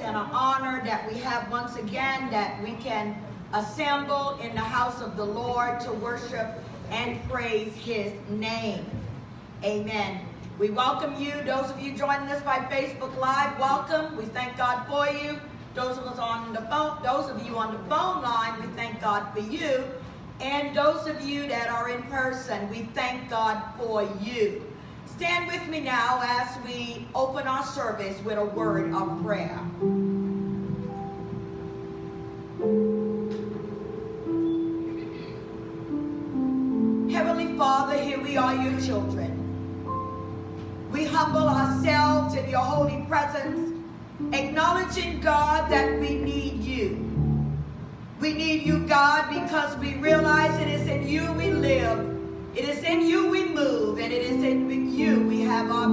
and an honor that we have once again that we can assemble in the house of the Lord to worship and praise his name. Amen. We welcome you. Those of you joining us by Facebook Live, welcome. We thank God for you. Those of us on the phone, those of you on the phone line, we thank God for you. And those of you that are in person, we thank God for you. Stand with me now as we open our service with a word of prayer. Heavenly Father, here we are, your children. We humble ourselves in your holy presence, acknowledging, God, that we need you. We need you, God, because we realize it is in you we live, it is in you we move, and it is in you we have our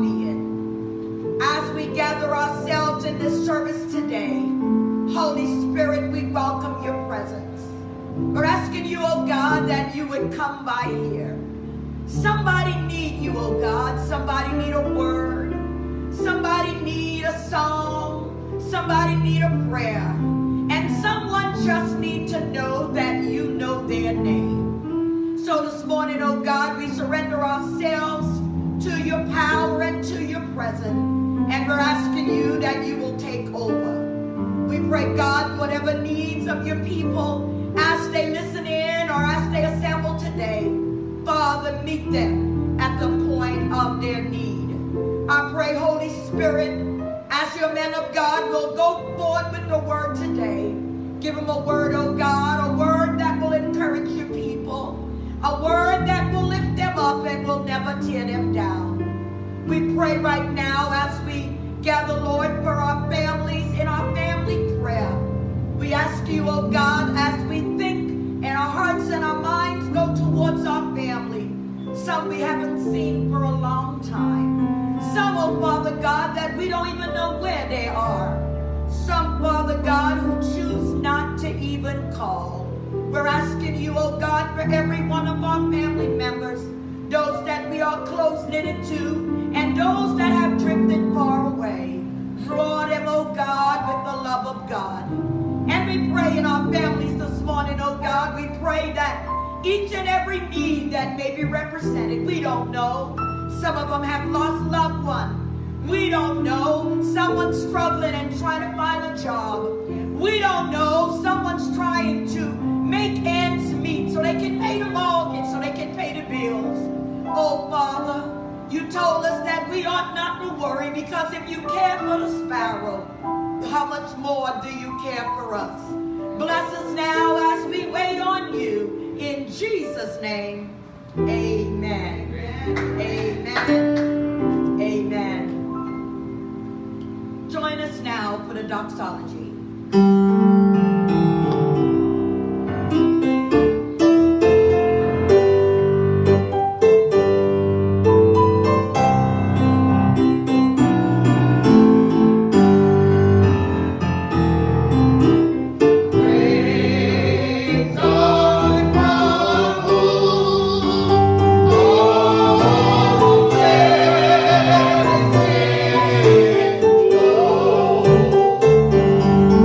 being. As we gather ourselves in this service today, Holy Spirit, we welcome your presence. We're asking you, oh God, that you would come by here. Somebody need you, oh God. Somebody need a word. Somebody need a song. Somebody need a prayer. And someone just need to know that you know their name. So this morning, oh God, we surrender ourselves to your power and to your presence. And we're asking you that you will take over. We pray, God, whatever needs of your people as they listen in or as they assemble today, Father, meet them at the point of their need. I pray, Holy Spirit, as your men of God will go forward with the word today. Give them a word, oh God, a word that will encourage your people, a word that will lift them up and will never tear them down. We pray right now as we gather, Lord, for our families in our family prayer. We ask you, oh God, as we think and our hearts and our minds go towards our family, some we haven't seen for a long time. Some, oh Father God, that we don't even know where they are. Some, Father God, who choose not to even call. We're asking you, oh God, for every one of our family members, those that we are close-knitted to, and those that have drifted far away. Draw them, oh God, with the love of God. And we pray in our families this morning, oh God, we pray that each and every need that may be represented, we don't know. Some of them have lost loved ones. We don't know. Someone's struggling and trying to find a job. We don't know. Someone's trying to make ends meet so they can pay the mortgage, so they can pay the bills. Oh, Father, you told us that we ought not to worry because if you care for the sparrow, how much more do you care for us? Bless us now as we wait on you. In Jesus' name, amen. Amen. Amen. Join us now for the doxology. Oh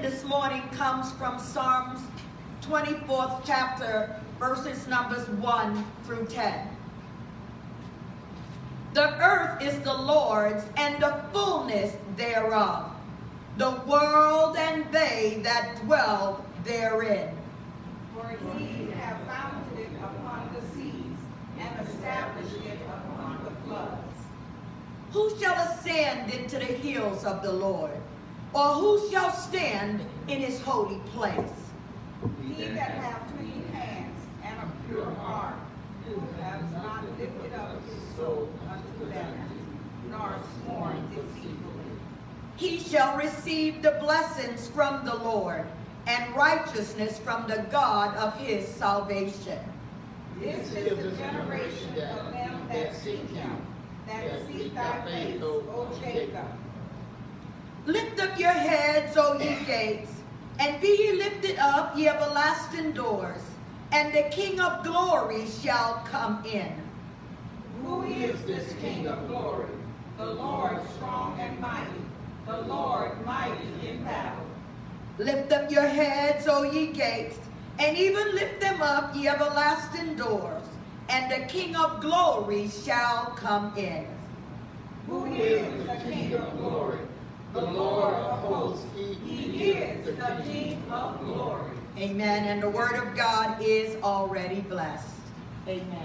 this morning comes from Psalms 24th chapter, verses numbers 1 through 10. The earth is the Lord's and the fullness thereof, the world and they that dwell therein. For he hath founded it upon the seas, and established it upon the floods. Who shall ascend into the hills of the Lord? Or who shall stand in his holy place? He that hath clean hands and a pure heart, who hath not lifted up his soul unto them, nor sworn deceitfully. He shall receive the blessings from the Lord, and righteousness from the God of his salvation. This is the generation of them that seek him, that seek thy face, O Jacob. Lift up your heads, O ye gates, and be ye lifted up, ye everlasting doors, and the King of glory shall come in. Who is this King of glory? The Lord strong and mighty, the Lord mighty in battle. Lift up your heads, O ye gates, and even lift them up, ye everlasting doors, and the King of glory shall come in. Who is the King of glory? The Lord of hosts. He is the King of glory. Amen. And the word of God is already blessed. Amen.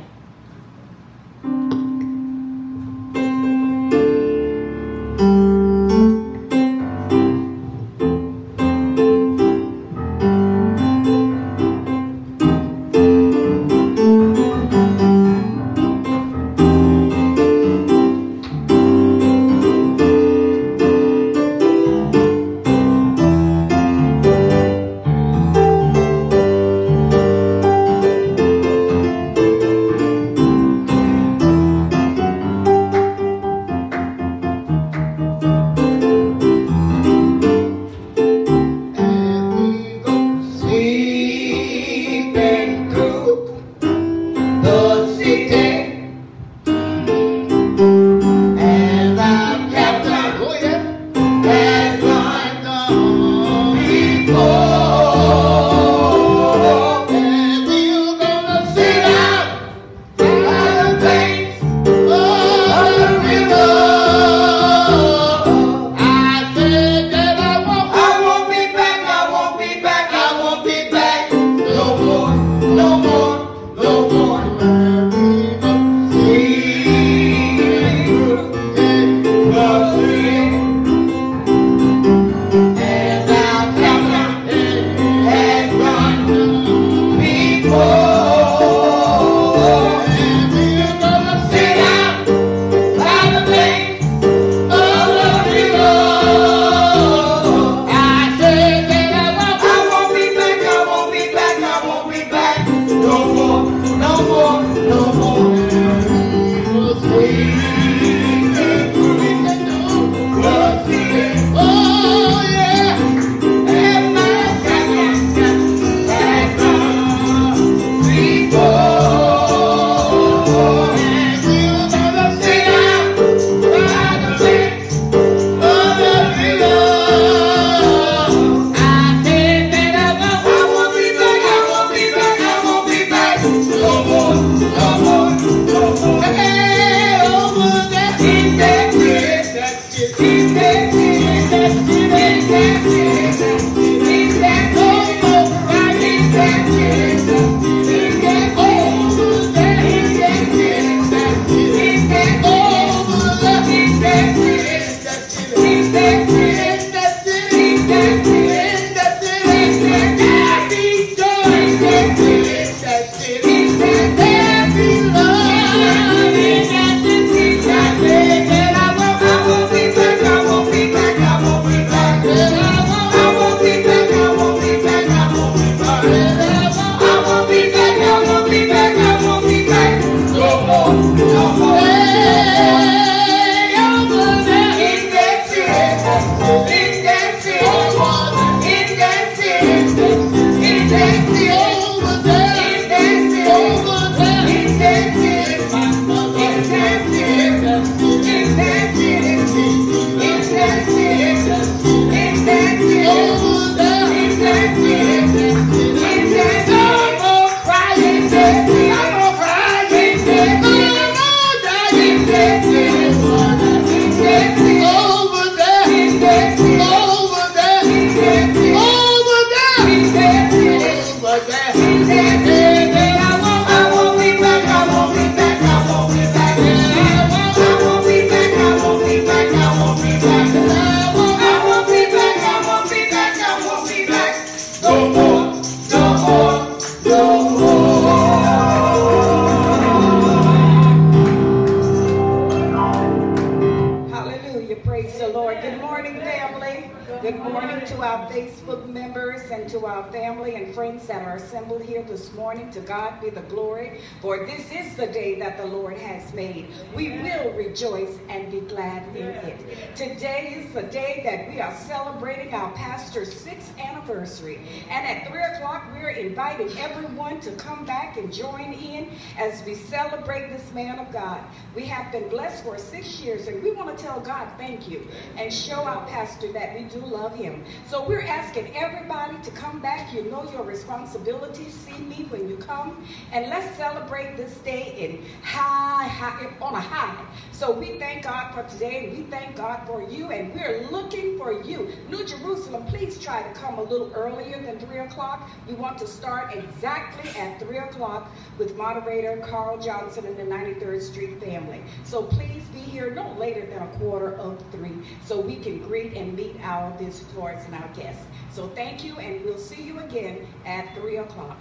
Facebook members and to our family and friends that are assembled here this morning. To God be the glory, for this is the day that the Lord has made. We will rejoice and be glad in it. Today is the day that we are celebrating our pastor's 6th anniversary. And at 3 o'clock, we're inviting everyone to come back and join in as we celebrate this man of God. We have been blessed for 6 years, and we want to tell God thank you and show our pastor that we do love him. So we're asking everybody to come back. You know your responsibility. See me when you come, and let's celebrate this day in on a high. So we thank God for today, and we thank God for you, and we're looking for you. New Jerusalem, please try to come a little earlier than 3 o'clock. We want to start exactly at 3 o'clock with moderator Carl Johnson and the 93rd Street family. So please be here no later than 2:45 so we can greet and meet our visitors and our guests. So thank you, and we'll see you again at 3 o'clock.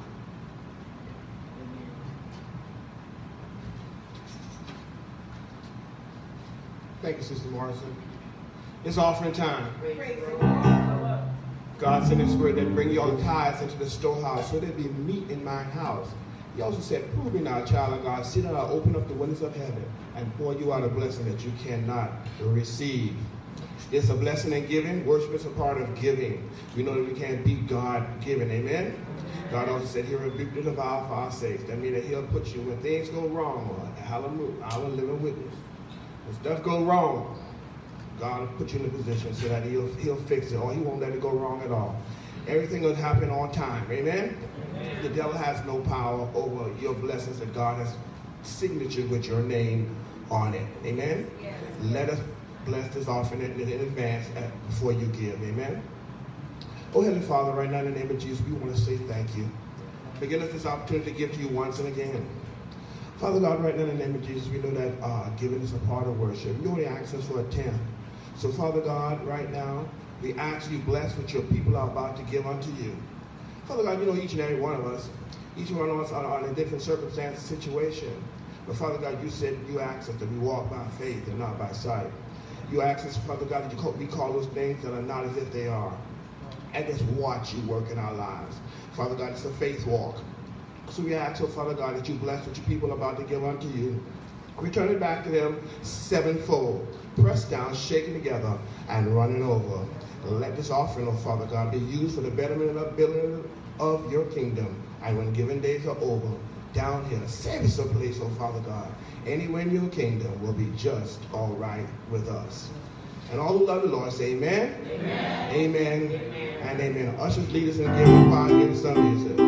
Thank you, Sister Morrison. It's offering time. Praise the Lord. God sent His Spirit that bring your tithes into the storehouse so there be meat in mine house. He also said, prove me now, child of God, sit down, I'll open up the windows of heaven and pour you out a blessing that you cannot receive. It's a blessing in giving. Worship is a part of giving. We know that we can't beat God giving. Amen? God also said, He'll rebuke the devourer for our sakes. That means that He'll put you when things go wrong. Hallelujah. I will live a witness. When stuff go wrong, God will put you in a position so that He'll fix it, or He won't let it go wrong at all. Everything will happen on time. Amen? Amen. The devil has no power over your blessings that God has signature with your name on it. Amen? Yes. Let us bless this offering in advance before you give. Amen? Oh, Heavenly Father, right now in the name of Jesus, we want to say thank you for giving us this opportunity to give to you once and again. Father God, right now in the name of Jesus, we know that giving is a part of worship. You only ask us for a tenth. So Father God, right now, we ask you bless what your people are about to give unto you. Father God, you know each and every one of us are in a different circumstance, situation. But Father God, you said you asked us that we walk by faith and not by sight. You asked us, Father God, that we call those things that are not as if they are. And just watch you work in our lives. Father God, it's a faith walk. So we ask, oh Father God, that you bless what your people are about to give unto you. Return it back to them sevenfold, pressed down, shaken together, and running over. Let this offering, oh Father God, be used for the betterment and upbuilding of your kingdom. And when given days are over, down here, save us a place, oh Father God. Anywhere in your kingdom will be just all right with us. And all who love the Lord say amen, amen, amen, amen, and amen. Ushers, lead us in giving, choir, give some music.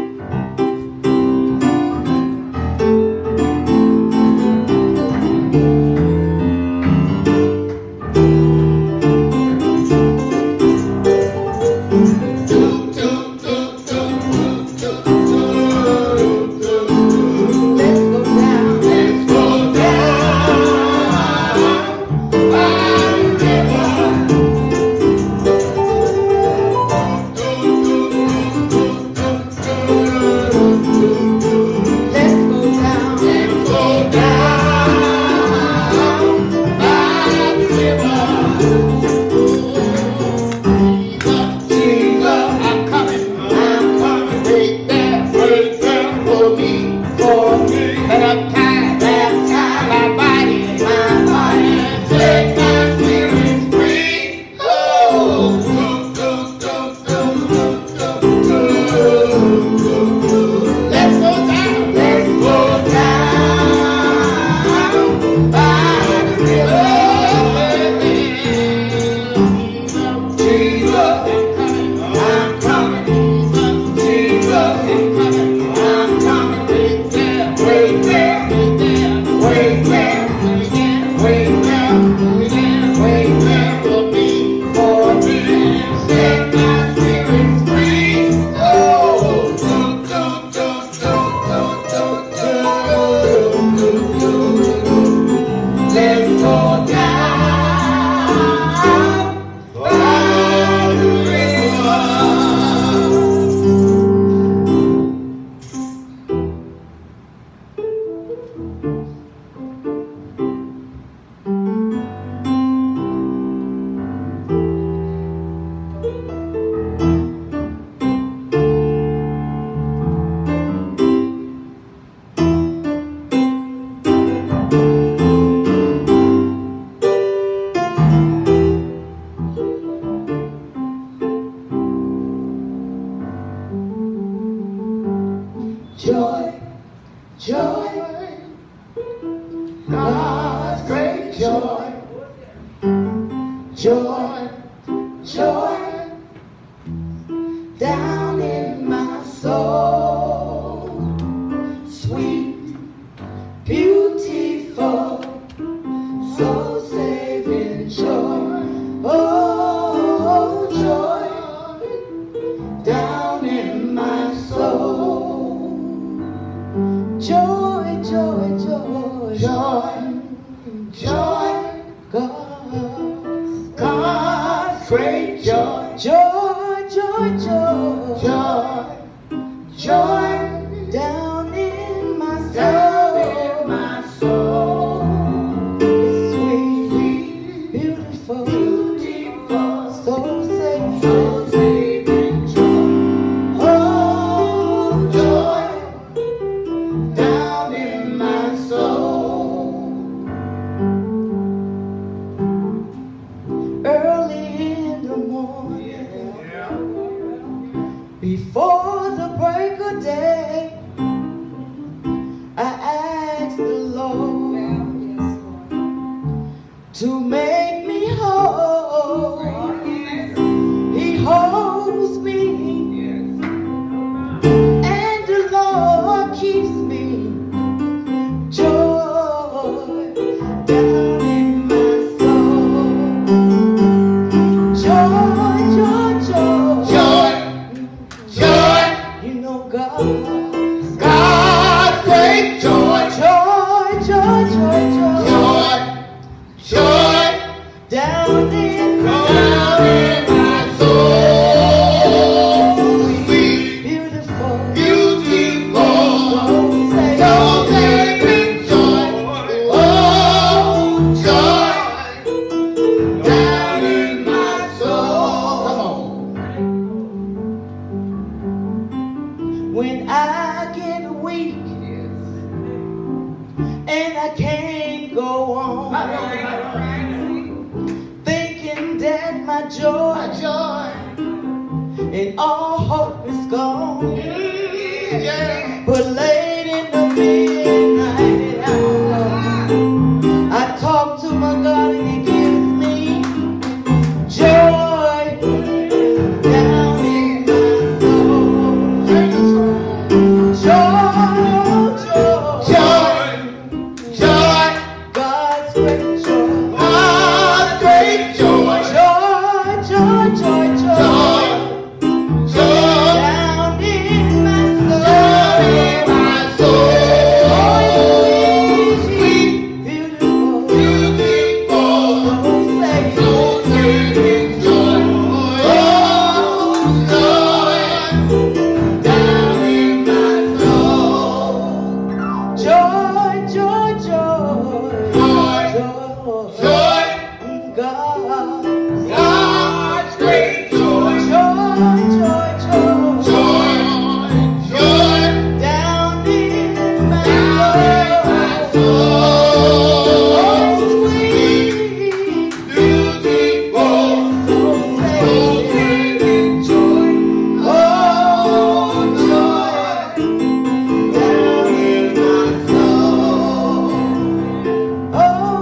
joy, joy, God's great joy, joy, joy, down in my soul, sweet, beautiful, soul-saving joy, oh, joy, down in my soul, joy, joy, joy, joy, joy, God's great joy, joy, joy, joy, joy, joy, down in my soul, it's sweet, beautiful, soul-saving joy, oh, joy, down in my soul. Early in the morning, before the break of day, I asked the Lord to make me whole. He holds me, and the Lord keeps me. Joy down in my soul. Joy, joy, joy, joy, joy. You know God's great joy, joy, joy, joy, joy, joy, down in my soul, sweet, beautiful, soul-saving joy, oh, joy, down in my soul. Come on. When I get weak and I can't go on, thinking that my joy and all hope is gone, but late in the midnight hour, I talk to my God and He gives me joy down in my soul. Joy, joy, joy, God's great joy, God's great joy, joy, joy, joy, joy, down in my soul, oh, sweet, beautiful, soul-saving joy, oh, joy, down in my soul, joy, joy, joy, joy, God's great joy, joy, down in my soul, sweet, beautiful, soul-saving joy, oh, joy, down in my soul, oh,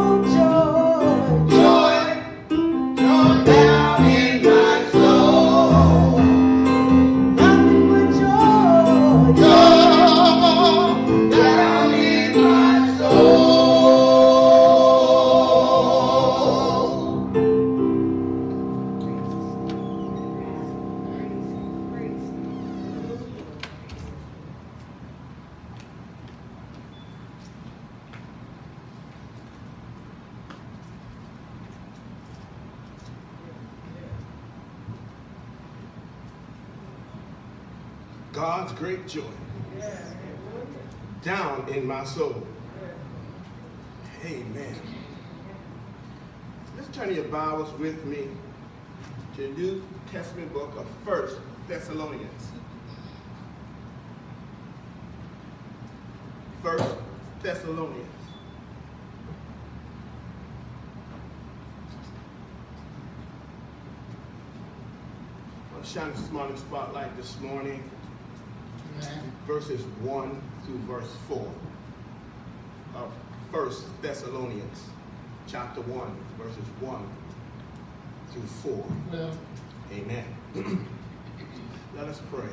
joy, down in my soul, nothing but joy, down in my soul. God's great joy down in my soul. Amen. Let's turn your Bibles with me to the New Testament book of 1 Thessalonians. 1 Thessalonians. I'll shine the morning spotlight this morning verses 1 through verse 4 of 1 Thessalonians chapter 1, verses 1 through 4. Well, amen. Let us pray.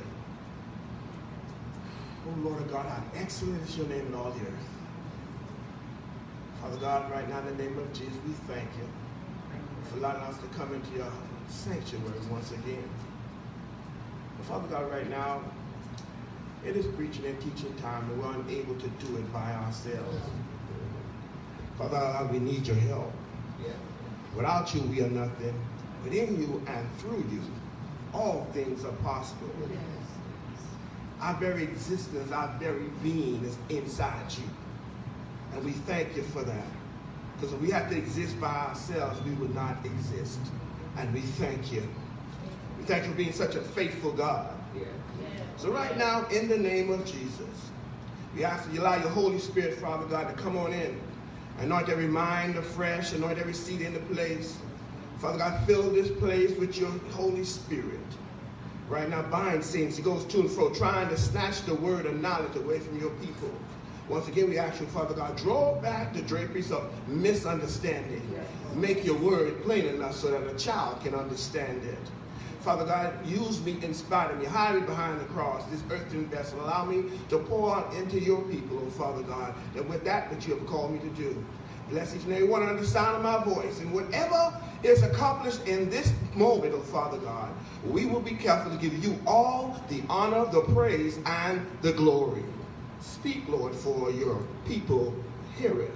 Oh Lord God, how excellent is your name in all the earth. Father God, right now in the name of Jesus, we thank you for allowing us to come into your sanctuary once again. But Father God, right now, it is preaching and teaching time, and we're unable to do it by ourselves. Father God, we need your help. Without you, we are nothing. But in you and through you, all things are possible. Our very existence, our very being is inside you. And we thank you for that. Because if we had to exist by ourselves, we would not exist. And we thank you. We thank you for being such a faithful God. So right now, in the name of Jesus, we ask that you allow your Holy Spirit, Father God, to come on in. Anoint every mind afresh, anoint every seat in the place. Father God, fill this place with your Holy Spirit. Right now, bind Satan. He goes to and fro, trying to snatch the word of knowledge away from your people. Once again, we ask you, Father God, draw back the draperies of misunderstanding. Make your word plain enough so that a child can understand it. Father God, use me in spite of me. Hide me behind the cross, this earthen vessel. Allow me to pour out into your people, oh Father God, and with that you have called me to do. Bless each and every one under the sound of my voice. And whatever is accomplished in this moment, oh Father God, we will be careful to give you all the honor, the praise, and the glory. Speak, Lord, for your people hear it.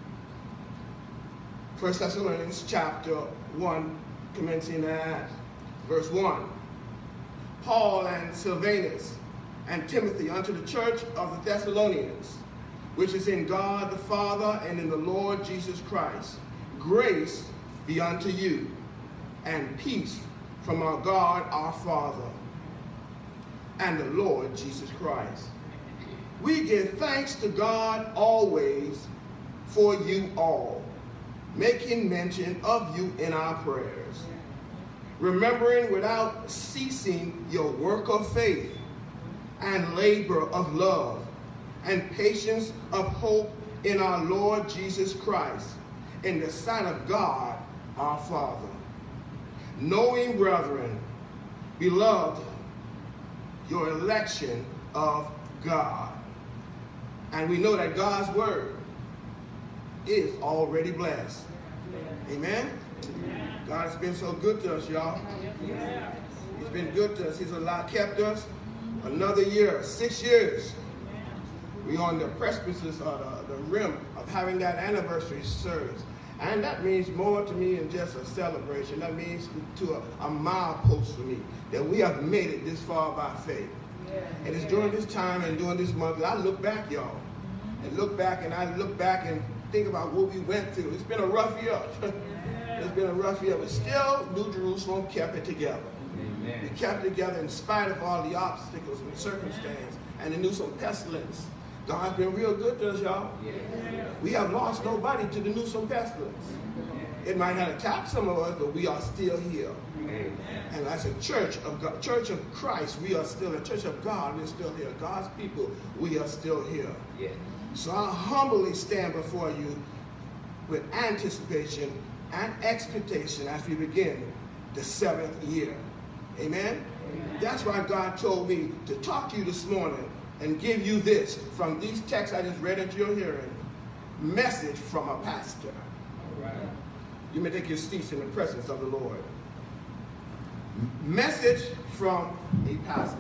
1 Thessalonians chapter 1, commencing at verse 1. Paul and Silvanus and Timothy unto the church of the Thessalonians, which is in God the Father and in the Lord Jesus Christ. Grace be unto you, and peace from our God our Father and the Lord Jesus Christ. We give thanks to God always for you all, making mention of you in our prayers, remembering without ceasing your work of faith and labor of love and patience of hope in our Lord Jesus Christ, in the sight of God our Father. Knowing, brethren, beloved, your election of God. And we know that God's word is already blessed. Amen? God has been so good to us, y'all. He's been good to us. He's kept us another year, 6 years. We're on the precipice or the rim of having that anniversary service. And that means more to me than just a celebration. That means to a milepost for me, that we have made it this far by faith. And it's during this time and during this month that I look back, y'all, and look back and think about what we went through. It's been a rough year. It's been a rough year, but still New Jerusalem kept it together. Amen. We kept it together in spite of all the obstacles and circumstances and the Newsom pestilence. God's been real good to us, y'all. We have lost nobody to the Newsom pestilence. It might have attacked some of us, but we are still here. Amen. And as a church of God, Church of Christ, we are still a church of God. We're still here. God's people, we are still here. Yes. So I humbly stand before you with anticipation and expectation as we begin the 7th year. Amen? Amen? That's why God told me to talk to you this morning and give you this from these texts I just read into your hearing. Message from a pastor. All right. You may take your seats in the presence of the Lord. Message from a pastor.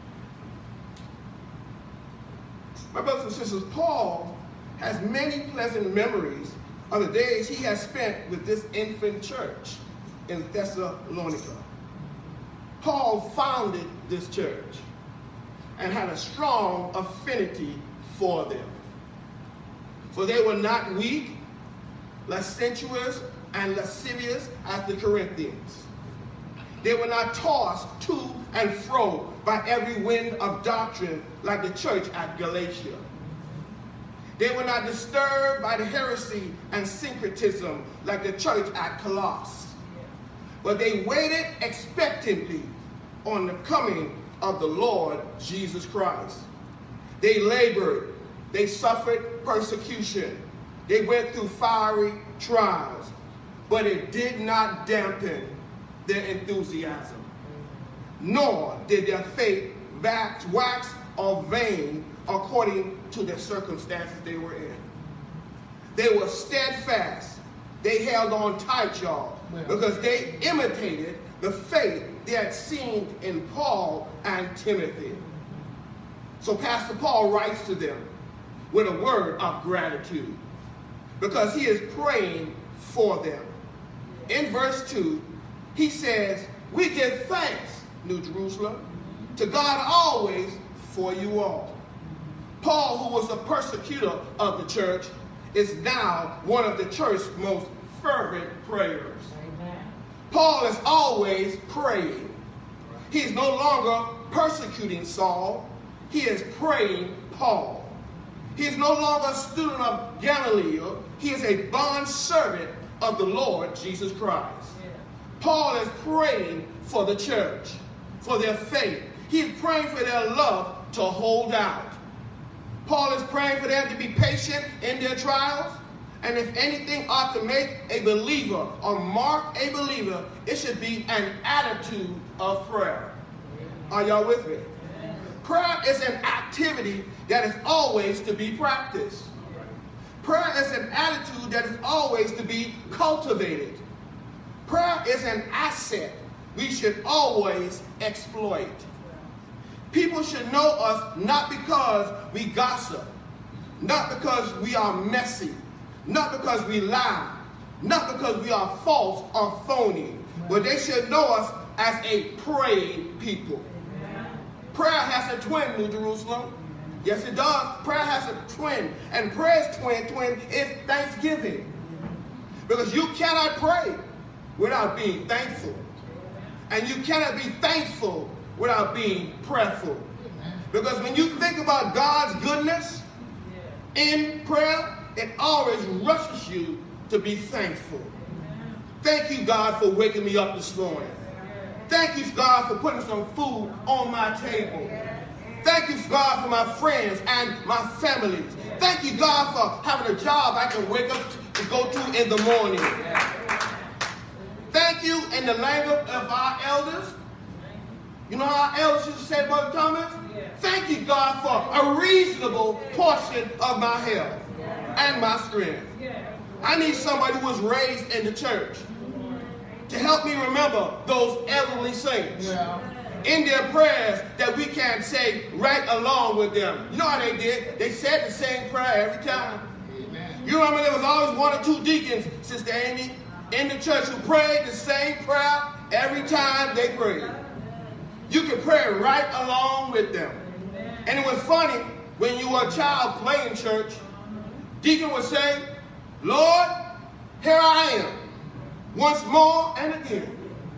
My brothers and sisters, Paul has many pleasant memories of the days he has spent with this infant church in Thessalonica. Paul founded this church and had a strong affinity for them. For they were not weak, licentious, and lascivious as the Corinthians. They were not tossed to and fro by every wind of doctrine like the church at Galatia. They were not disturbed by the heresy and syncretism like the church at Colossus. But they waited expectantly on the coming of the Lord Jesus Christ. They labored. They suffered persecution. They went through fiery trials. But it did not dampen their enthusiasm. Nor did their faith wax or wane according to the circumstances they were in. They were steadfast. They held on tight, y'all, because they imitated the faith they had seen in Paul and Timothy. So Pastor Paul writes to them with a word of gratitude because he is praying for them. In verse 2, he says, "We give thanks, New Jerusalem, to God always for you all." Paul, who was a persecutor of the church, is now one of the church's most fervent prayers. Amen. Paul is always praying. He is no longer persecuting Saul. He is praying Paul. He is no longer a student of Gamaliel. He is a bond servant of the Lord Jesus Christ. Yeah. Paul is praying for the church, for their faith. He is praying for their love to hold out. Paul is praying for them to be patient in their trials. And if anything ought to make a believer or mark a believer, it should be an attitude of prayer. Are y'all with me? Prayer is an activity that is always to be practiced. Prayer is an attitude that is always to be cultivated. Prayer is an asset we should always exploit. People should know us not because we gossip, not because we are messy, not because we lie, not because we are false or phony, but they should know us as a praying people. Prayer has a twin, New Jerusalem. Yes, it does. Prayer has a twin. And prayer's twin is thanksgiving. Because you cannot pray without being thankful. And you cannot be thankful without being prayerful. Because when you think about God's goodness in prayer, it always rushes you to be thankful. Thank you, God, for waking me up this morning. Thank you, God, for putting some food on my table. Thank you, God, for my friends and my families. Thank you, God, for having a job I can wake up to go to in the morning. Thank you in the language of our elders. You know how our elders used to say, Brother Thomas? Thank you, God, for a reasonable portion of my health and my strength. I need somebody who was raised in the church to help me remember those elderly saints in their prayers that we can say right along with them. You know how they did? They said the same prayer every time. Amen. You remember there was always one or two deacons, Sister Amy, in the church who prayed the same prayer every time they prayed. You could pray right along with them. And it was funny, when you were a child playing church, deacon would say, Lord, here I am, once more and again.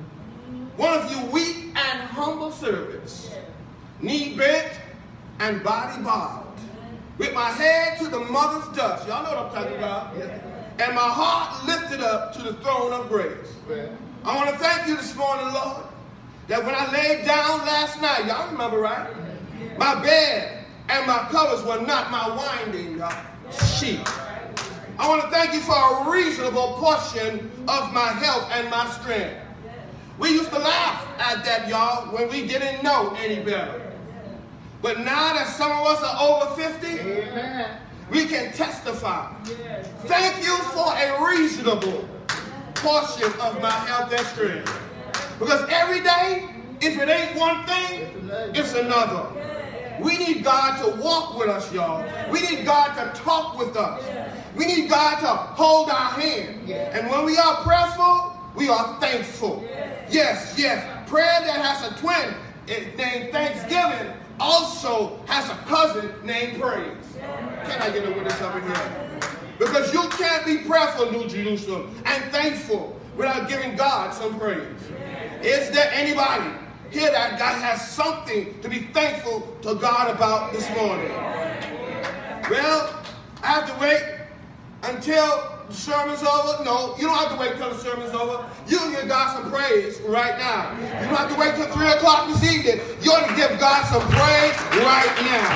One of you weak and humble servants, knee bent and body bowed, with my head to the mother's dust. Y'all know what I'm talking about. And my heart lifted up to the throne of grace. I want to thank you this morning, Lord, that when I laid down last night, y'all remember, right? My bed and my covers were not my winding sheet. I want to thank you for a reasonable portion of my health and my strength. We used to laugh at that, y'all, when we didn't know any better. But now that some of us are over 50, we can testify. Thank you for a reasonable portion of my health and strength. Because every day, if it ain't one thing, it's another. We need God to walk with us, y'all. We need God to talk with us. We need God to hold our hand. And when we are prayerful, we are thankful. Yes. Prayer that has a twin named Thanksgiving also has a cousin named Praise. Can I get a witness up in here? Because you can't be prayerful, New Jerusalem, and thankful without giving God some praise. Is there anybody here that God has something to be thankful to God about this morning? Well, I have to wait until the sermon's over. No, you don't have to wait till the sermon's over. You can give God some praise right now. You don't have to wait till 3 o'clock this evening. You ought to give God some praise right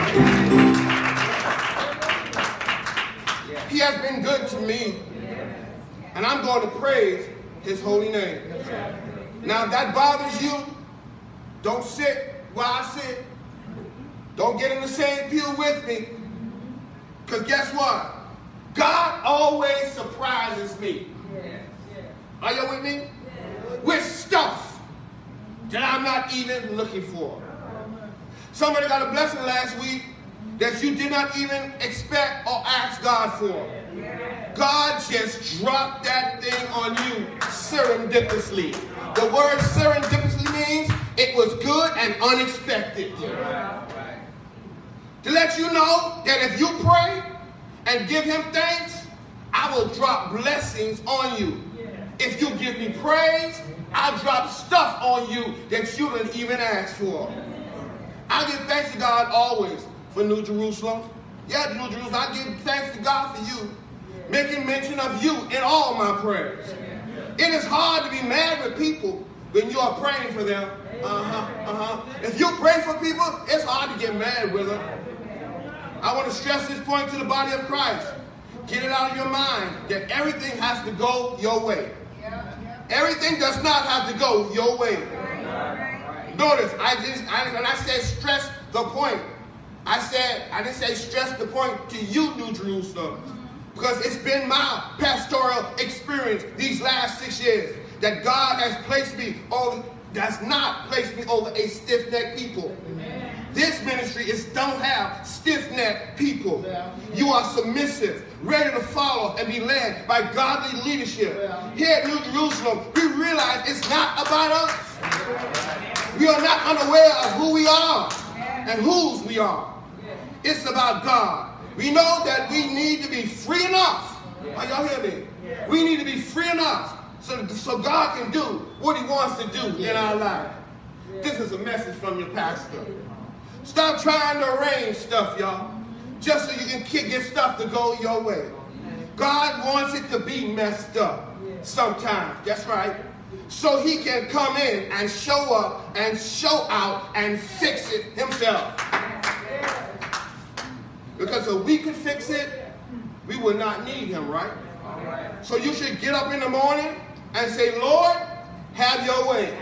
now. He has been good to me. And I'm going to praise his holy name. Now, if that bothers you, don't sit where I sit. Don't get in the same pew with me. Because guess what? God always surprises me. Are you with me? With stuff that I'm not even looking for. Somebody got a blessing last week that you did not even expect or ask God for. God just dropped that thing on you serendipitously. The word serendipitously means it was good and unexpected. To let you know that if you pray and give him thanks, I will drop blessings on you. If you give me praise, I'll drop stuff on you that you didn't even ask for. I give thanks to God always for New Jerusalem. Yeah, New Jerusalem, I give thanks to God for you. Making mention of you in all my prayers. It is hard to be mad with people when you are praying for them. If you pray for people, it's hard to get mad with them. I want to stress this point to the body of Christ. Get it out of your mind that everything has to go your way. Everything does not have to go your way. Notice, when I said stress the point, I didn't say stress the point to you, New Jerusalem. Because it's been my pastoral experience these last 6 years that God has placed me over, does not place me over a stiff-necked people. This ministry don't have stiff-necked people. You are submissive, ready to follow and be led by godly leadership. Here at New Jerusalem, we realize it's not about us. We are not unaware of who we are and whose we are. It's about God. We know that we need to be free enough. Are y'all hear me? We need to be free enough so God can do what he wants to do in our life. This is a message from your pastor. Stop trying to arrange stuff, y'all, just so you can get stuff to go your way. God wants it to be messed up sometimes. That's right. So he can come in and show up and show out and fix it himself. Because if we could fix it, we would not need him, right? So you should get up in the morning and say, Lord, have your way.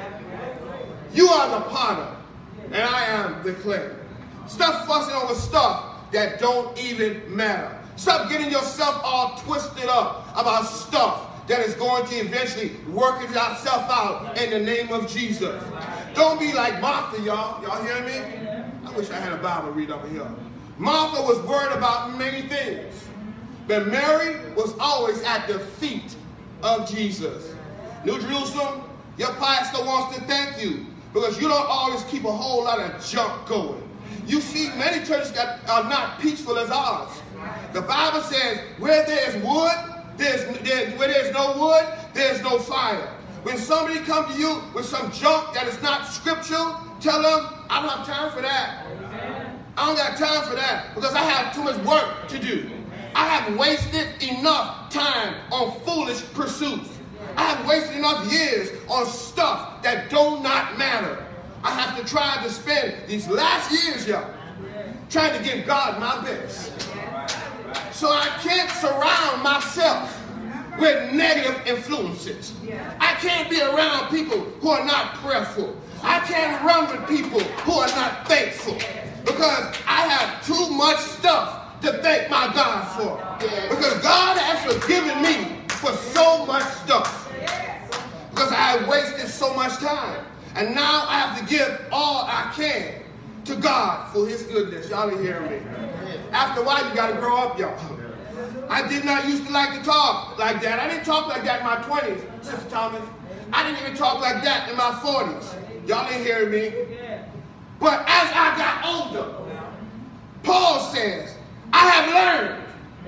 You are the potter, and I am the clay. Stop fussing over stuff that don't even matter. Stop getting yourself all twisted up about stuff that is going to eventually work itself out in the name of Jesus. Don't be like Martha, y'all. Y'all hear me? I wish I had a Bible read over here. Martha was worried about many things, but Mary was always at the feet of Jesus. New Jerusalem, your pastor wants to thank you because you don't always keep a whole lot of junk going. You see many churches that are not peaceful as ours. The Bible says where there's wood, where there's no wood, there's no fire. When somebody comes to you with some junk that is not scriptural, tell them, I don't have time for that. I don't got time for that because I have too much work to do. I have wasted enough time on foolish pursuits. I have wasted enough years on stuff that do not matter. I have to try to spend these last years, y'all, trying to give God my best. So I can't surround myself with negative influences. I can't be around people who are not prayerful. I can't run with people who are not thankful. Because I have too much stuff to thank my God for. Because God has forgiven me for so much stuff. Because I have wasted so much time. And now I have to give all I can to God for his goodness. Y'all didn't hear me. After a while, you got to grow up, y'all. I did not used to like to talk like that. I didn't talk like that in my 20s, Sister Thomas. I didn't even talk like that in my 40s. Y'all didn't hear me. But as I got older, Paul says, I have learned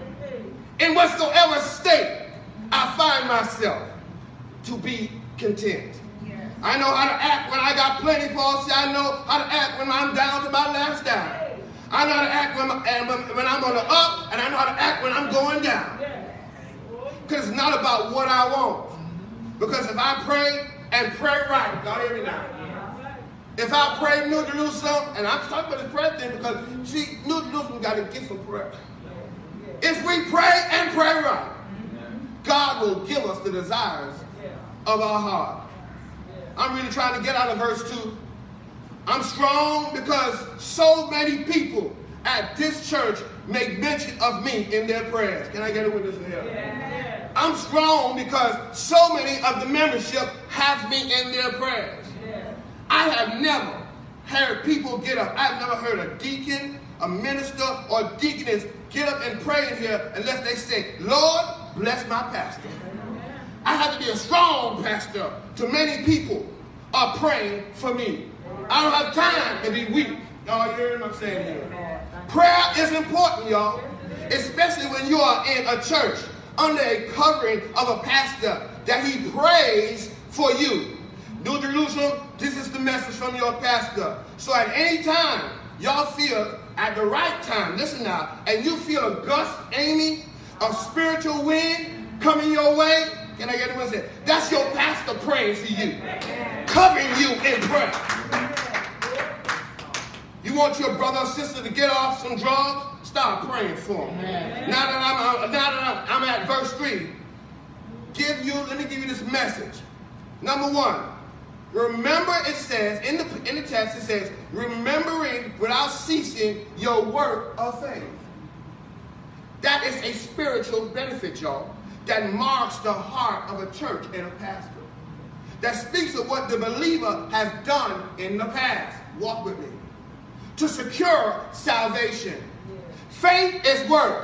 in whatsoever state I find myself to be content. I know how to act when I got plenty, Paul said. I know how to act when I'm down to my last dime. I know how to act when I'm on the up, and I know how to act when I'm going down. Because it's not about what I want. Because if I pray and pray right, y'all hear me now? If I pray New Jerusalem, and I'm talking about the prayer thing because, see, New Jerusalem got a gift of prayer. If we pray and pray right, God will give us the desires of our heart. I'm really trying to get out of verse 2. I'm strong because so many people at this church make mention of me in their prayers. Can I get a witness in here? Yeah. I'm strong because so many of the membership have me in their prayers. Yeah. I have never heard people get up. I've never heard a deacon, a minister, or deaconess get up and pray in here unless they say, Lord, bless my pastor. I have to be a strong pastor to many people are praying for me. I don't have time to be weak. Y'all hear what I'm saying here? Prayer is important, y'all. Especially when you are in a church under a covering of a pastor that he prays for you. New Jerusalem, this is the message from your pastor. So at any time, y'all feel at the right time, listen now, and you feel a gust, Amy, a spiritual wind coming your way, can I get it? What's it? That's your pastor praying for you, covering you in prayer. You want your brother or sister to get off some drugs? Start praying for them. Now that I'm at verse 3, let me give you this message. Number 1, remember, it says, in the text it says, remembering without ceasing your work of faith. That is a spiritual benefit, y'all, that marks the heart of a church and a pastor. That speaks of what the believer has done in the past. Walk with me. To secure salvation. Faith is work.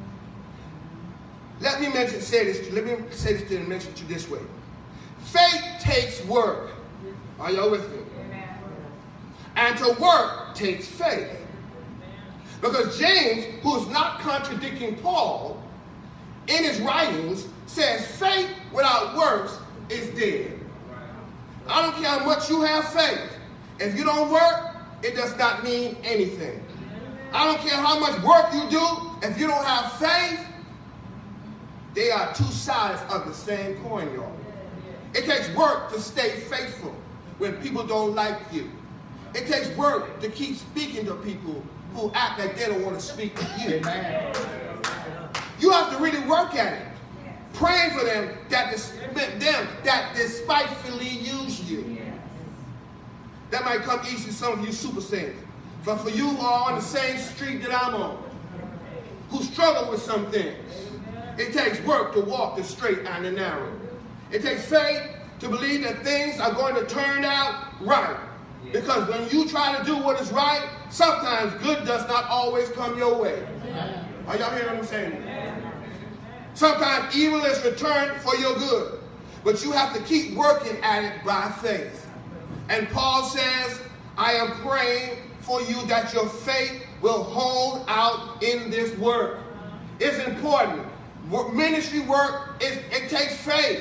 Let me say this to you and mention it to you this way. Faith takes work. Are y'all with me? And to work takes faith. Because James, who is not contradicting Paul, in his writings, says faith without works is dead. I don't care how much you have faith. If you don't work, it does not mean anything. I don't care how much work you do. If you don't have faith, they are two sides of the same coin, y'all. It takes work to stay faithful when people don't like you. It takes work to keep speaking to people who act like they don't want to speak to you. You have to really work at it. Praying for them that despitefully use you. That might come easy to some of you super saints. But for you who are on the same street that I'm on, who struggle with some things, it takes work to walk the straight and the narrow. It takes faith to believe that things are going to turn out right. Because when you try to do what is right, sometimes good does not always come your way. Are y'all hearing what I'm saying? Sometimes evil is returned for your good. But you have to keep working at it by faith. And Paul says, I am praying for you that your faith will hold out in this work. It's important. Ministry work, it takes faith.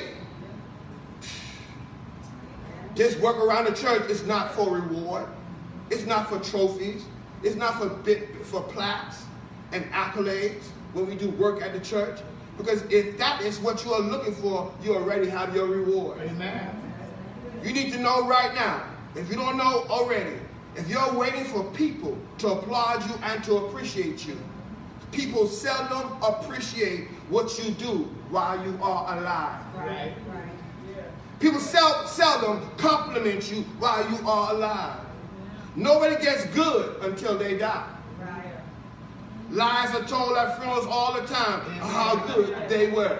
This work around the church is not for reward. It's not for trophies. It's not for plaques and accolades when we do work at the church. Because if that is what you are looking for, you already have your reward. Amen. You need to know right now, if you don't know already, if you're waiting for people to applaud you and to appreciate you, people seldom appreciate what you do while you are alive. Right. Yeah. People seldom compliment you while you are alive. Nobody gets good until they die. Right. Lies are told at funerals all the time of how good they were.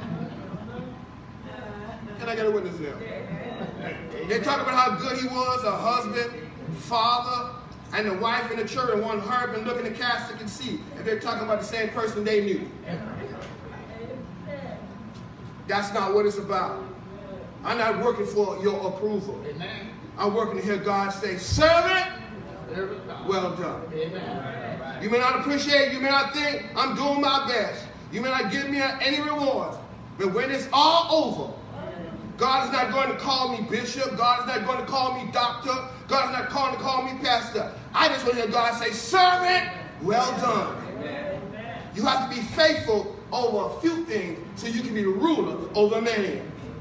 Can I get a witness there? They talk about how good he was, a husband, father, and the wife and the children. One heard and look in the casket and see if they're talking about the same person they knew. That's not what it's about. I'm not working for your approval. Amen. I'm working to hear God say, servant, well done. Amen. You may not appreciate, you may not think, I'm doing my best. You may not give me any rewards. But when it's all over, God is not going to call me bishop. God is not going to call me doctor. God is not going to call me pastor. I just want to hear God say, servant, well done. Amen. You have to be faithful over a few things so you can be the ruler over many.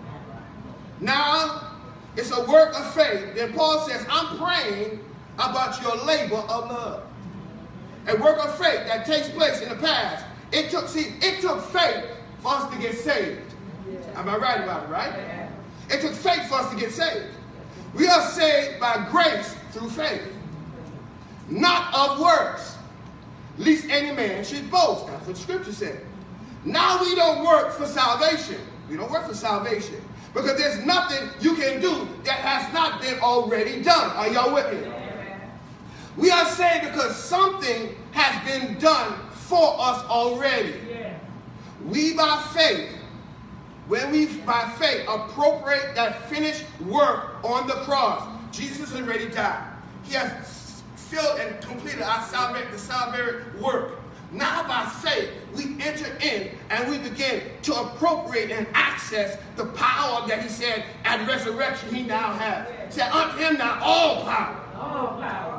Now, it's a work of faith. Then Paul says, I'm praying about your labor of love. A work of faith that takes place in the past. It took faith for us to get saved. Am I right about it, right? It took faith for us to get saved. We are saved by grace through faith, not of works, lest any man should boast. That's what Scripture said. Now we don't work for salvation. We don't work for salvation because there's nothing you can do that has not been already done. Are y'all with me? We are saved because something has been done for us already. We by faith, when we by faith appropriate that finished work on the cross, Jesus has already died. He has filled and completed the salvation work. Now by faith, we enter in and we begin to appropriate and access the power that he said at resurrection he now has. He said, unto him now all power. All power.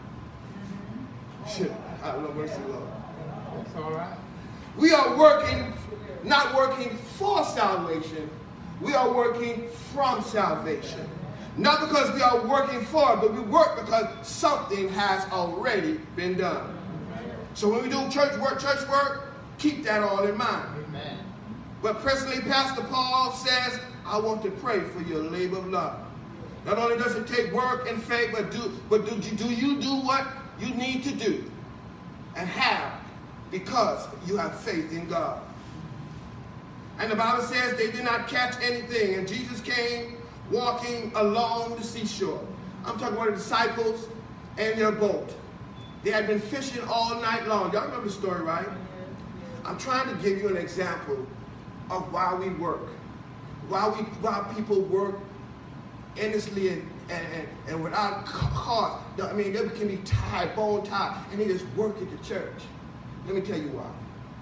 I love mercy, Lord. That's all right. We are working, not working for salvation. We are working from salvation. Not because we are working for it, but we work because something has already been done. So when we do church work, keep that all in mind. Amen. But presently, Pastor Paul says, I want to pray for your labor of love. Not only does it take work and faith, but do you do what you need to do and have because you have faith in God. And the Bible says they did not catch anything, and Jesus came walking along the seashore. I'm talking about the disciples and their boat. They had been fishing all night long. Y'all remember the story, right? I'm trying to give you an example of why we work, why people work endlessly and without cause. I mean, they can be tired, bone tired, and they just work at the church. Let me tell you why.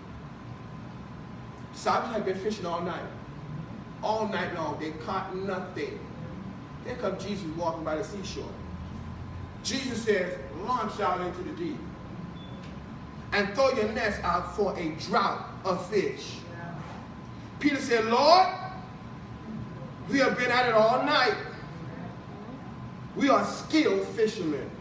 Disciples had been fishing all night long. They caught nothing. There comes Jesus walking by the seashore. Jesus says, launch out into the deep and throw your nets out for a drought of fish. Peter said, Lord, we have been at it all night. We are skilled fishermen.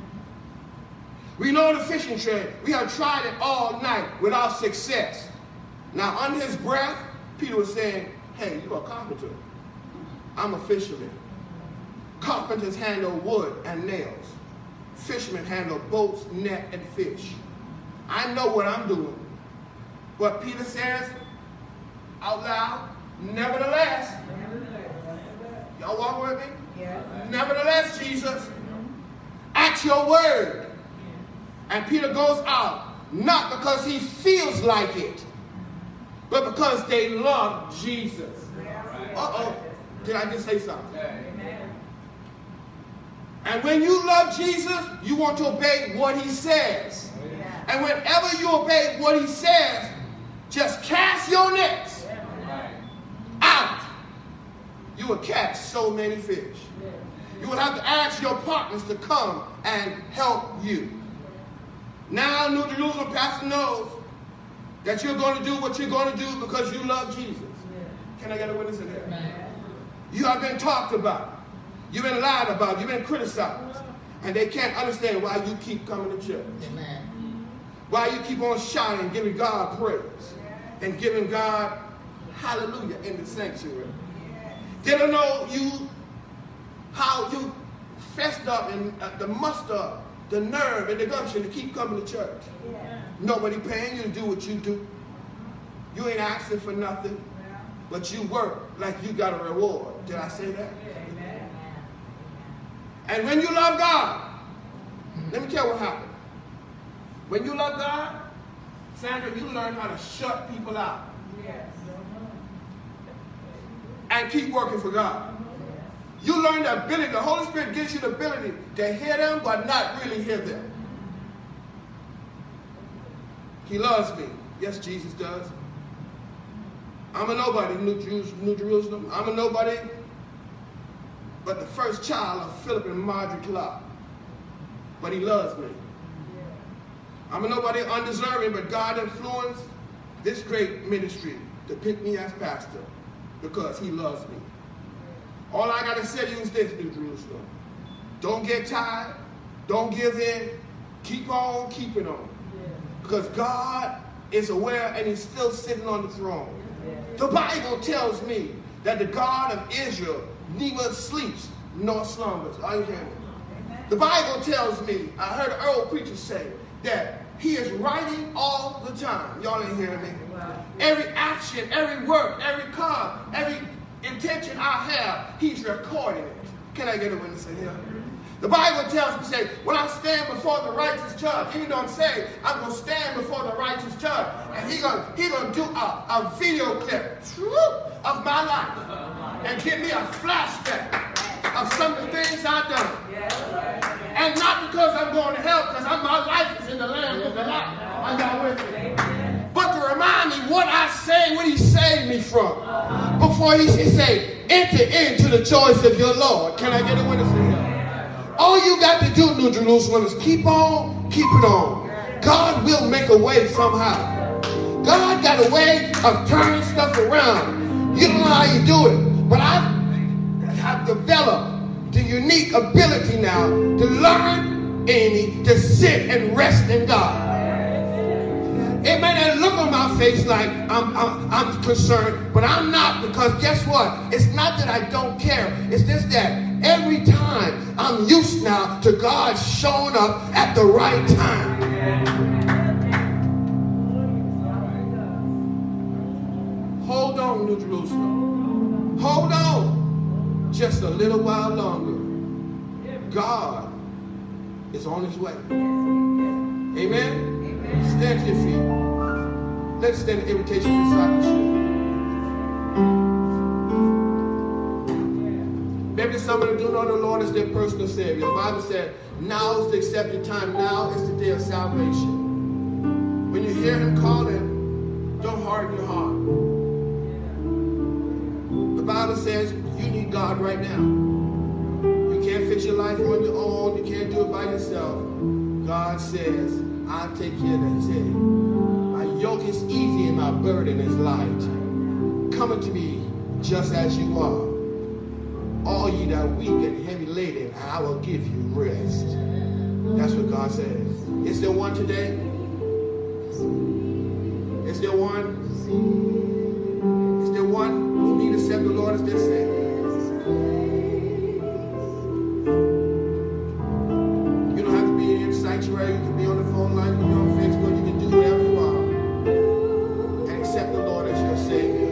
We know the fishing trade. We have tried it all night without success. Now, under his breath, Peter was saying, hey, you're a carpenter. I'm a fisherman. Carpenters handle wood and nails. Fishermen handle boats, net, and fish. I know what I'm doing. But Peter says out loud, nevertheless. Y'all walk with me? Yes. Nevertheless, Jesus, at your word. And Peter goes out, not because he feels like it, but because they love Jesus. Uh-oh. Did I just say something? And when you love Jesus, you want to obey what he says. And whenever you obey what he says, just cast your nets out. You will catch so many fish. You will have to ask your partners to come and help you. Now, New Jerusalem pastor knows that you're going to do what you're going to do because you love Jesus. Can I get a witness in there? You have been talked about. You've been lied about. You've been criticized. And they can't understand why you keep coming to church. Amen. Why you keep on shouting, giving God praise. And giving God hallelujah in the sanctuary. They don't know how you fessed up and the muster, the nerve and the gumption to keep coming to church. Nobody paying you to do what you do. You ain't asking for nothing, but you work like you got a reward. Did I say that? And when you love God, let me tell you what happened. When you love God, Sandra, you learn how to shut people out. And keep working for God. You learn the ability, the Holy Spirit gives you the ability to hear them but not really hear them. He loves me. Yes, Jesus does. I'm a nobody, New Jerusalem. I'm a nobody but the first child of Philip and Marjorie Clark. But he loves me. I'm a nobody undeserving, but God influenced this great ministry to pick me as pastor because he loves me. All I got to say to you is this, New Jerusalem. Don't get tired. Don't give in. Keep on keeping on. Because God is aware and he's still sitting on the throne. The Bible tells me that the God of Israel neither sleeps nor slumbers. Are you hearing me? The Bible tells me, I heard an old preacher say, that he is writing all the time. Y'all ain't hearing me? Every action, every work, every car, every intention I have, he's recording it. Can I get a witness in here? The Bible tells me, say, when I stand before the righteous judge, even though I'm saying I'm going to stand before the righteous judge, and he's going to do a video clip of my life and give me a flashback of some of the things I've done. And not because I'm going to hell, because my life is in the land of the light. Are y'all with me? But to remind me what I say, what he saved me from. Before he say, enter into the joys of your Lord. Can I get a witness in here? All you got to do, New Jerusalem, is keep on, keep it on. God will make a way somehow. God got a way of turning stuff around. You don't know how you do it. But I've developed the unique ability now to learn, Amy, to sit and rest in God. It may not look on my face like I'm concerned, but I'm not, because guess what? It's not that I don't care. It's just that every time I'm used now to God showing up at the right time. Hold on, New Jerusalem. Hold on just a little while longer. God is on his way. Amen? Stand to your feet. Let's stand the invitation of discipleship. Maybe somebody do know the Lord as their personal Savior. The Bible said, now is the accepted time. Now is the day of salvation. When you hear him calling, don't harden your heart. The Bible says you need God right now. You can't fix your life on your own. You can't do it by yourself. God says, I'll take care of that. He said, my yoke is easy and my burden is light. Come unto me just as you are. All ye that are weak and heavy laden, I will give you rest. That's what God says. Is there one today? Is there one? Is there one who need to accept the Lord as their Savior? You don't have to be in the sanctuary. You can be on the phone line. You can be on Facebook. You can do whatever you are and accept the Lord as your Savior.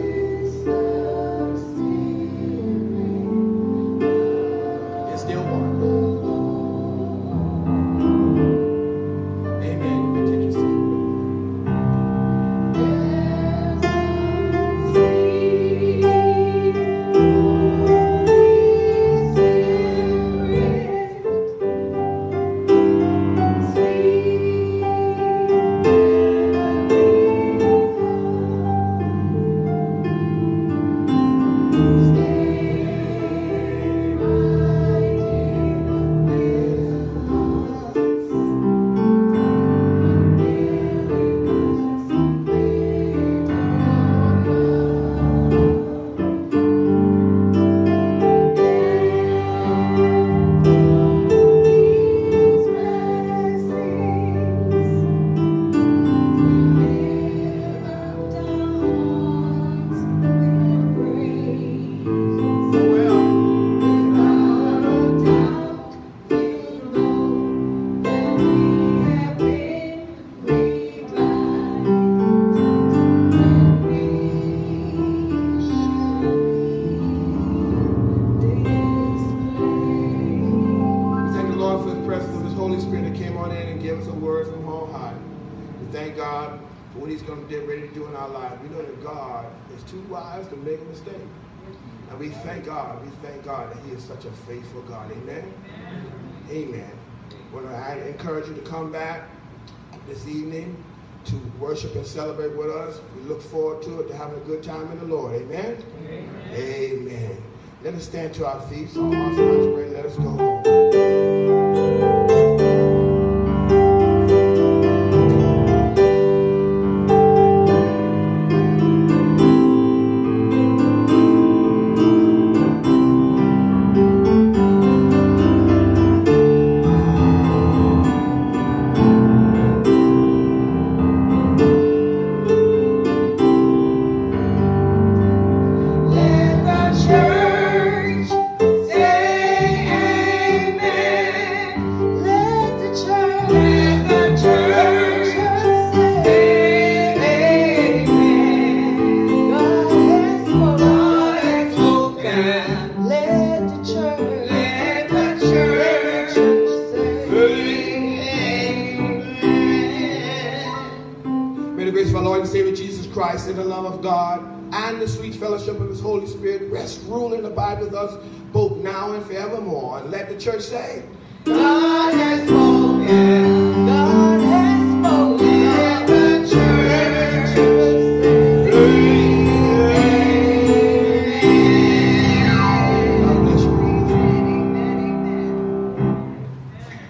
We thank God. We thank God that he is such a faithful God. Amen? Amen. Well, I encourage you to come back this evening to worship and celebrate with us. We look forward to it, to having a good time in the Lord. Amen? Amen. Amen. Let us stand to our feet. So hearts and minds ready. Let us go home. Christ and the love of God and the sweet fellowship of his Holy Spirit rest, rule, and abide with us both now and forevermore. And let the church say, God has